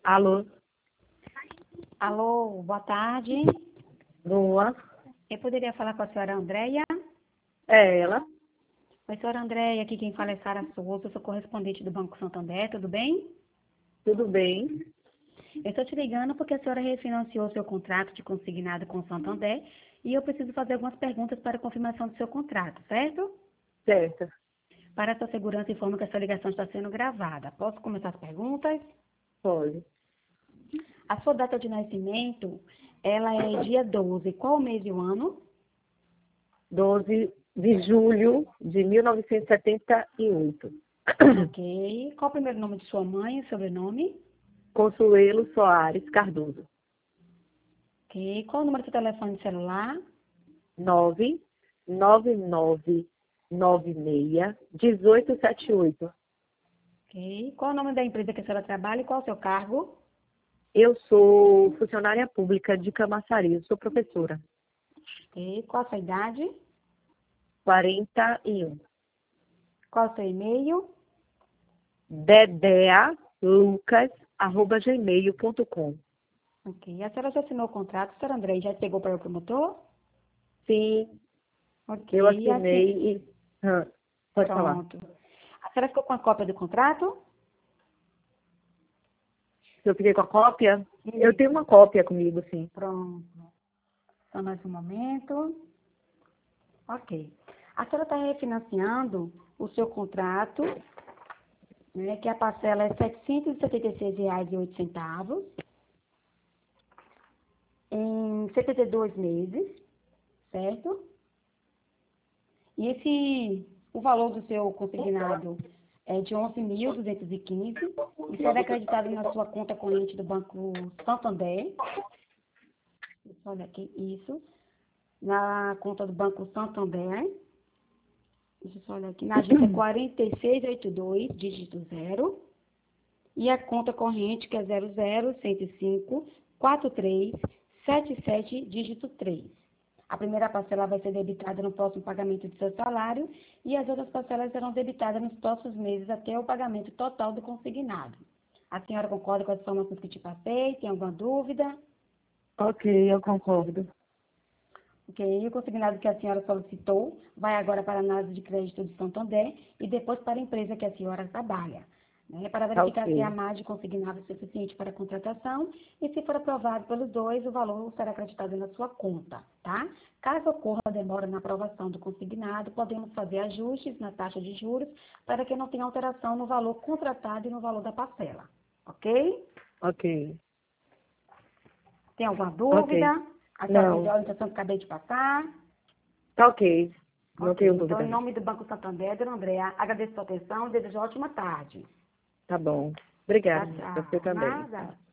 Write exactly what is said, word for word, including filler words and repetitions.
Alô? Alô, boa tarde. Boa. Eu poderia falar com a senhora Andréia? É ela? Oi, senhora Andréia, aqui quem fala é Sara Souza, eu sou correspondente do Banco Santander, tudo bem? Tudo bem? Eu estou te ligando porque a senhora refinanciou seu contrato de consignado com o Santander e eu preciso fazer algumas perguntas para confirmação do seu contrato, certo? Certo. Para a sua segurança, informo que a sua ligação está sendo gravada. Posso começar as perguntas? Pode. A sua data de nascimento, ela é dia doze. Qual o mês e o ano? doze de julho de mil novecentos e setenta e oito. Ok. Qual o primeiro nome de sua mãe e sobrenome? Consuelo Soares Cardoso. Ok. Qual o número do seu telefone celular? nove nove nove nove seis um oito sete oito. Ok. Qual o nome da empresa que a senhora trabalha e qual o seu cargo? Eu sou funcionária pública de Camaçari, eu sou professora. Ok. Qual a sua idade? quarenta e um. Qual o seu e-mail? dedealucas arroba gmail ponto com. Ok. A senhora já assinou o contrato, senhora André, já pegou para o promotor? Sim, eu Ok. Assim, assinei e... Ah, pode falar. pronto. A senhora ficou com a cópia do contrato? Se eu fiquei com a cópia? Eu tenho Isso. uma cópia comigo, sim. Pronto. Só mais um momento. Ok. A senhora está refinanciando o seu contrato, né, que a parcela é setecentos e setenta e seis reais e oito centavos, em setenta e dois meses, certo? E esse, o valor do seu consignado é de onze mil duzentos e quinze e será acreditado na sua conta corrente do Banco Santander. Olha aqui, isso. Na conta do Banco Santander. Deixa eu só olhar aqui. Na agência quatro seis oito dois, dígito zero. E a conta corrente, que é zero zero cento e cinco quatro três sete sete, dígito três. A primeira parcela vai ser debitada no próximo pagamento do seu salário e as outras parcelas serão debitadas nos próximos meses até o pagamento total do consignado. A senhora concorda com as informações que te passei? Tem alguma dúvida? Ok, eu concordo. Ok, o consignado que a senhora solicitou vai agora para a análise de crédito de Santander e depois para a empresa que a senhora trabalha, né, para Tá verificar se ok. a margem consignada é suficiente para a contratação e se for aprovado pelos dois, o valor será acreditado na sua conta, tá? Caso ocorra demora na aprovação do consignado, podemos fazer ajustes na taxa de juros para que não tenha alteração no valor contratado e no valor da parcela, ok? Ok. Tem alguma Ok. dúvida? A senhora entendeu Não. a orientação que acabei de passar? Tá ok. Não Ok, tenho então, dúvida, em não. nome do Banco Santander, dona Andréa, agradeço a sua atenção e desejo ótima tarde. Tá bom. Tchau, Obrigada. Você tchau. também. Nada.